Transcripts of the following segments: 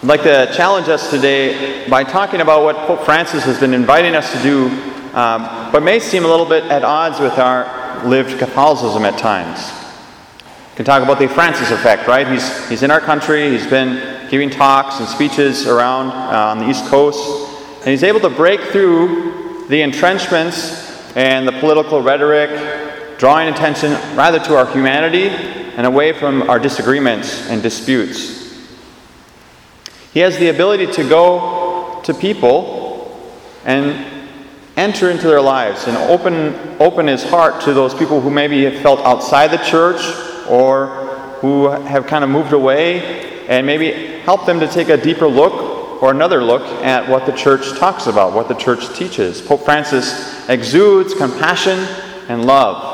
I'd like to challenge us today by talking about what Pope Francis has been inviting us to do, but may seem a little bit at odds with our lived Catholicism at times. We can talk about the Francis effect, right? He's in our country, he's been giving talks and speeches around on the East Coast, and he's able to break through the entrenchments and the political rhetoric, drawing attention rather to our humanity and away from our disagreements and disputes. He has the ability to go to people and enter into their lives and open his heart to those people who maybe have felt outside the church or who have kind of moved away, and maybe help them to take a deeper look or another look at what the church talks about, what the church teaches. Pope Francis exudes compassion and love.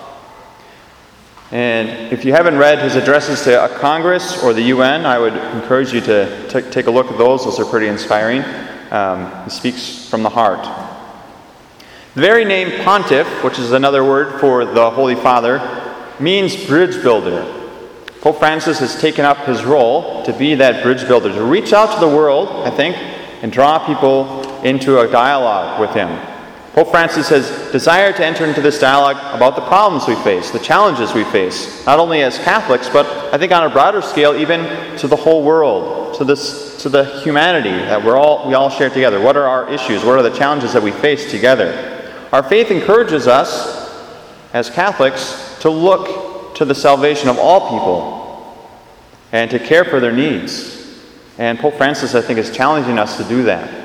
And if you haven't read his addresses to a Congress or the UN, I would encourage you to take a look at those. Those are pretty inspiring. He speaks from the heart. The very name Pontiff, which is another word for the Holy Father, means bridge builder. Pope Francis has taken up his role to be that bridge builder, to reach out to the world, I think, and draw people into a dialogue with him. Pope Francis has desired to enter into this dialogue about the problems we face, the challenges we face, not only as Catholics, but I think on a broader scale, even to the whole world, to the humanity that we all share together. What are our issues? What are the challenges that we face together? Our faith encourages us, as Catholics, to look to the salvation of all people and to care for their needs. And Pope Francis, I think, is challenging us to do that.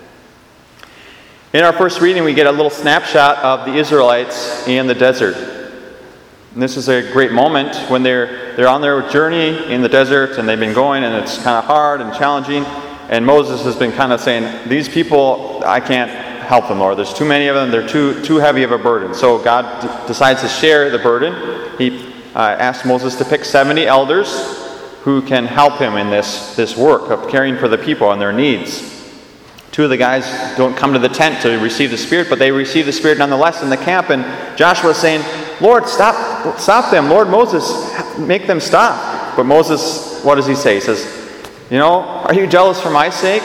In our first reading, we get a little snapshot of the Israelites in the desert. And this is a great moment when they're on their journey in the desert, and they've been going, and it's kind of hard and challenging. And Moses has been kind of saying, these people, I can't help them, Lord. There's too many of them. They're too heavy of a burden. So God decides to share the burden. He asked Moses to pick 70 elders who can help him in this work of caring for the people and their needs. Two of the guys don't come to the tent to receive the Spirit, but they receive the Spirit nonetheless in the camp. And Joshua is saying, Lord, stop them. Lord Moses, make them stop. But Moses, what does he say? He says, are you jealous for my sake?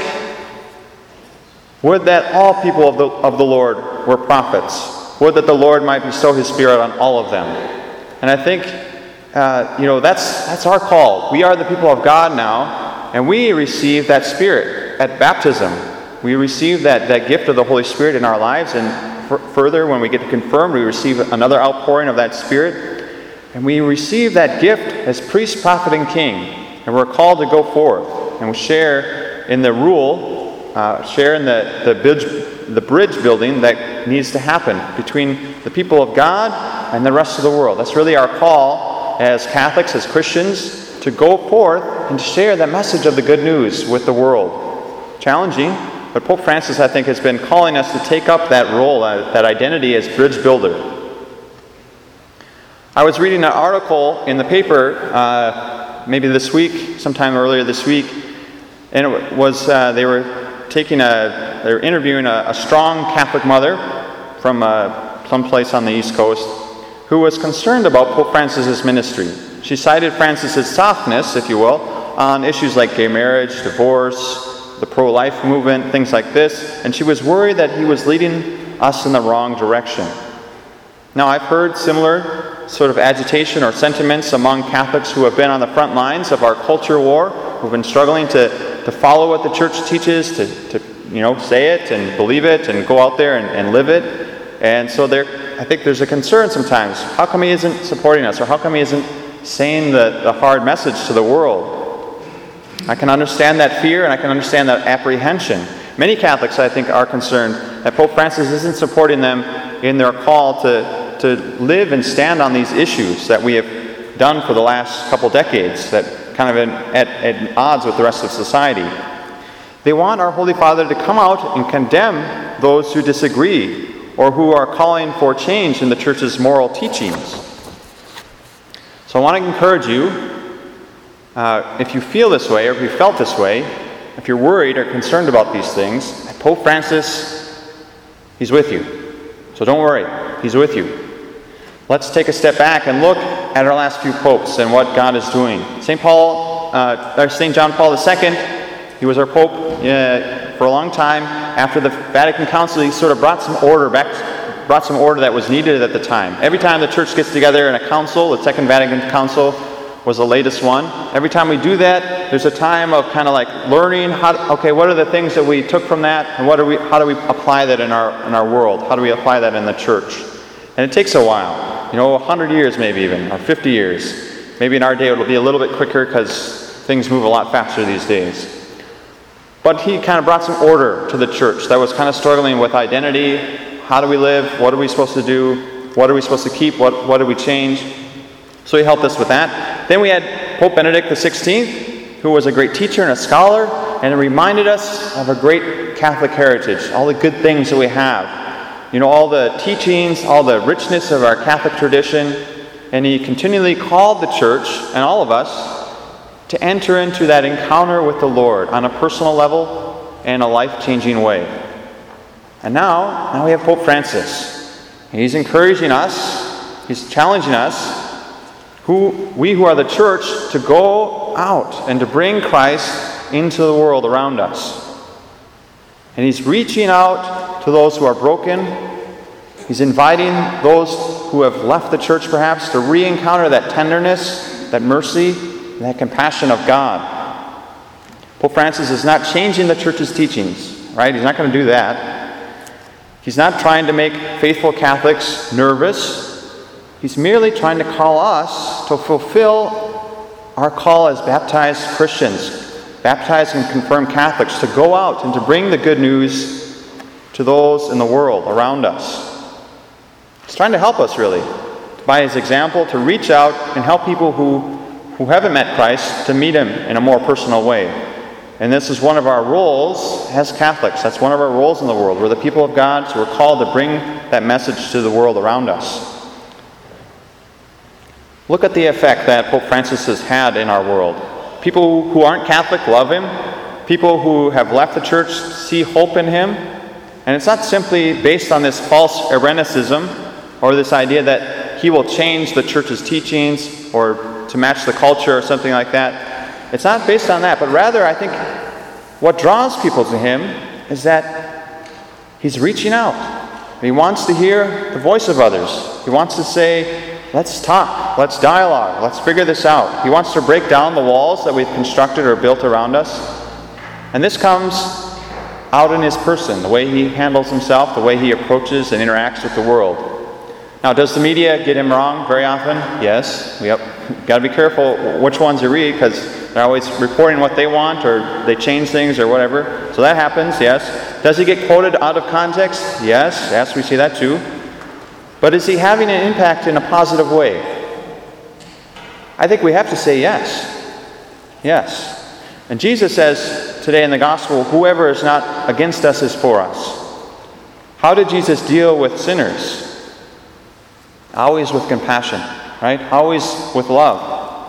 Would that all people of the Lord were prophets. Would that the Lord might bestow his Spirit on all of them. And I think, that's our call. We are the people of God now, and we receive that Spirit at baptism. We receive that gift of the Holy Spirit in our lives, and further, when we get confirmed, we receive another outpouring of that Spirit. And we receive that gift as priest, prophet, and king. And we're called to go forth and share in the rule, share in the bridge building that needs to happen between the people of God and the rest of the world. That's really our call as Catholics, as Christians, to go forth and to share that message of the good news with the world. Challenging. But Pope Francis, I think, has been calling us to take up that role, that identity as bridge builder. I was reading an article in the paper maybe this week, sometime earlier this week, and it was they were interviewing a strong Catholic mother from someplace on the East Coast who was concerned about Pope Francis's ministry. She cited Francis's softness, if you will, on issues like gay marriage, divorce, the pro-life movement, things like this, and she was worried that he was leading us in the wrong direction. Now, I've heard similar sort of agitation or sentiments among Catholics who have been on the front lines of our culture war, who've been struggling to follow what the church teaches, to say it and believe it and go out there and live it. And so I think there's a concern sometimes. How come he isn't supporting us? Or how come he isn't saying the hard message to the world? I can understand that fear, and I can understand that apprehension. Many Catholics, I think, are concerned that Pope Francis isn't supporting them in their call to live and stand on these issues that we have done for the last couple decades, that kind of at odds with the rest of society. They want our Holy Father to come out and condemn those who disagree or who are calling for change in the Church's moral teachings. So I want to encourage you, if you feel this way, or if you felt this way, if you're worried or concerned about these things, Pope Francis, he's with you. So don't worry, he's with you. Let's take a step back and look at our last few popes and what God is doing. St. John Paul II He was our Pope for a long time. After the Vatican Council, he sort of brought some order that was needed at the time. Every time the church gets together in a council, the Second Vatican Council was the latest one. Every time we do that, there's a time of kind of like learning what are the things that we took from that, and how do we apply that in our world? How do we apply that in the church? And it takes a while, 100 years maybe even, or 50 years. Maybe in our day it'll be a little bit quicker because things move a lot faster these days. But he kind of brought some order to the church that was kind of struggling with identity. How do we live? What are we supposed to do? What are we supposed to keep? What do we change? So he helped us with that. Then we had Pope Benedict XVI, who was a great teacher and a scholar, and it reminded us of a great Catholic heritage, all the good things that we have. All the teachings, all the richness of our Catholic tradition. And he continually called the church, and all of us, to enter into that encounter with the Lord on a personal level and a life-changing way. And now we have Pope Francis. He's encouraging us, he's challenging us, who are the church, to go out and to bring Christ into the world around us. And he's reaching out to those who are broken. He's inviting those who have left the church perhaps to re-encounter that tenderness, that mercy, and that compassion of God. Pope Francis is not changing the church's teachings, right? He's not going to do that. He's not trying to make faithful Catholics nervous. He's merely trying to call us to fulfill our call as baptized Christians, baptized and confirmed Catholics, to go out and to bring the good news to those in the world around us. He's trying to help us, really, by his example, to reach out and help people who haven't met Christ to meet him in a more personal way. And this is one of our roles as Catholics. That's one of our roles in the world. We're the people of God, so we're called to bring that message to the world around us. Look at the effect that Pope Francis has had in our world. People who aren't Catholic love him. People who have left the church see hope in him. And it's not simply based on this false Irenicism, or this idea that he will change the church's teachings or to match the culture or something like that. It's not based on that, but rather I think what draws people to him is that he's reaching out. He wants to hear the voice of others. He wants to say, let's talk, let's dialogue, let's figure this out. He wants to break down the walls that we've constructed or built around us. And this comes out in his person, the way he handles himself, the way he approaches and interacts with the world. Now, does the media get him wrong very often? Yes. We've got to be careful which ones you read, because they're always reporting what they want, or they change things or whatever. So that happens, yes. Does he get quoted out of context? Yes. Yes, we see that too. But is he having an impact in a positive way? I think we have to say yes. Yes. And Jesus says today in the gospel, whoever is not against us is for us. How did Jesus deal with sinners? Always with compassion, right? Always with love.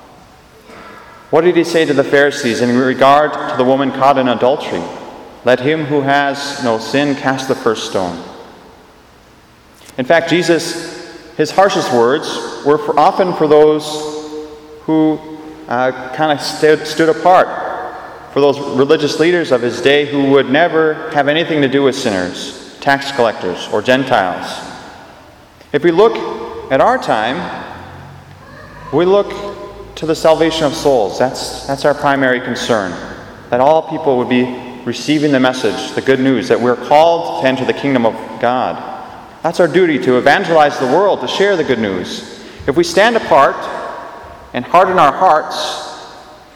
What did he say to the Pharisees in regard to the woman caught in adultery? Let him who has no sin cast the first stone. In fact, Jesus, his harshest words were often for those who kind of stood apart, for those religious leaders of his day who would never have anything to do with sinners, tax collectors, or Gentiles. If we look at our time, we look to the salvation of souls. That's our primary concern, that all people would be receiving the message, the good news, that we're called to enter the kingdom of God. That's our duty, to evangelize the world, to share the good news. If we stand apart and harden our hearts,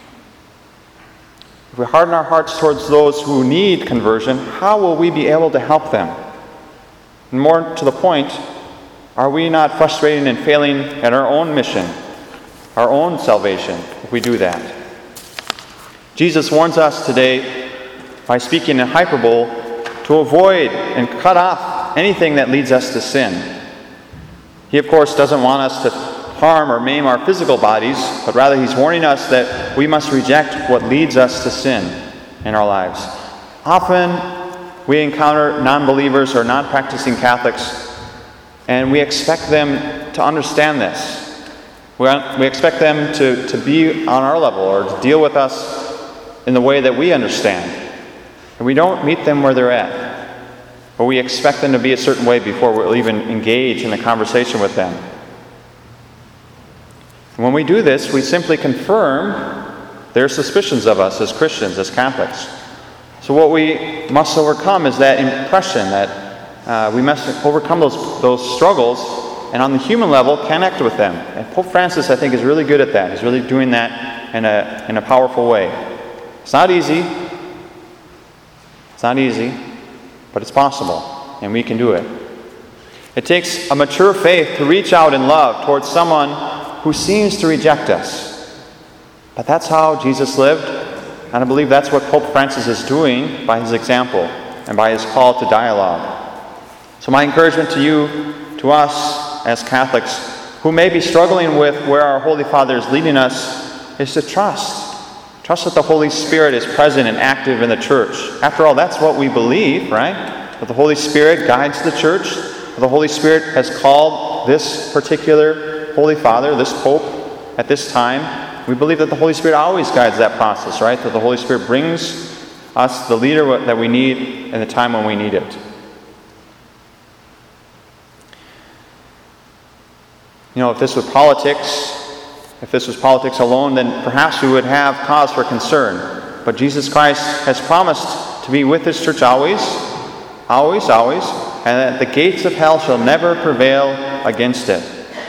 if we harden our hearts towards those who need conversion, how will we be able to help them? And more to the point, are we not frustrating and failing at our own mission, our own salvation, if we do that? Jesus warns us today, by speaking in hyperbole, to avoid and cut off anything that leads us to sin. He, of course, doesn't want us to harm or maim our physical bodies, but rather he's warning us that we must reject what leads us to sin in our lives. Often we encounter non-believers or non-practicing Catholics, and we expect them to understand this. We expect them to be on our level or to deal with us in the way that we understand. And we don't meet them where they're at. But we expect them to be a certain way before we'll even engage in a conversation with them. And when we do this, we simply confirm their suspicions of us as Christians, as Catholics. So what we must overcome is that impression that we must overcome those struggles, and on the human level, connect with them. And Pope Francis, I think, is really good at that. He's really doing that in a powerful way. It's not easy. It's not easy, but it's possible, and we can do it. It takes a mature faith to reach out in love towards someone who seems to reject us. But that's how Jesus lived, and I believe that's what Pope Francis is doing by his example and by his call to dialogue. So my encouragement to you, to us as Catholics, who may be struggling with where our Holy Father is leading us, is to trust. Trust that the Holy Spirit is present and active in the church. After all, that's what we believe, right? That the Holy Spirit guides the church. That the Holy Spirit has called this particular Holy Father, this Pope, at this time. We believe that the Holy Spirit always guides that process, right? That the Holy Spirit brings us the leader that we need in the time when we need it. You know, if this was politics alone, then perhaps we would have cause for concern. But Jesus Christ has promised to be with his church always, always, always, and that the gates of hell shall never prevail against it.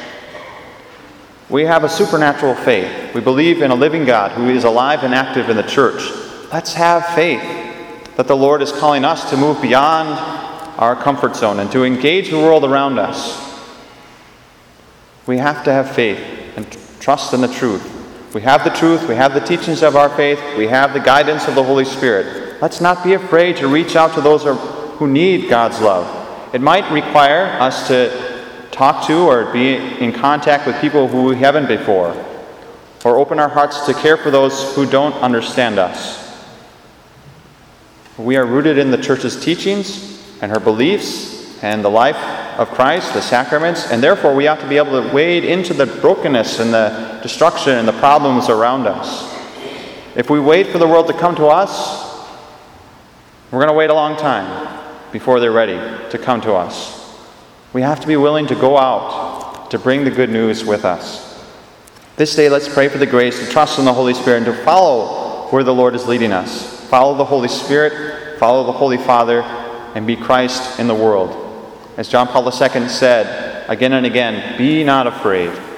We have a supernatural faith. We believe in a living God who is alive and active in the church. Let's have faith that the Lord is calling us to move beyond our comfort zone and to engage the world around us. We have to have faith and trust in the truth. We have the truth, we have the teachings of our faith, we have the guidance of the Holy Spirit. Let's not be afraid to reach out to those who need God's love. It might require us to talk to or be in contact with people who we haven't before, or open our hearts to care for those who don't understand us. We are rooted in the Church's teachings and her beliefs and the life of Christ, the sacraments, and therefore we ought to be able to wade into the brokenness and the destruction and the problems around us. If we wait for the world to come to us, we're going to wait a long time before they're ready to come to us. We have to be willing to go out to bring the good news with us. This day, let's pray for the grace to trust in the Holy Spirit and to follow where the Lord is leading us. Follow the Holy Spirit, follow the Holy Father, and be Christ in the world. As John Paul II said again and again, be not afraid.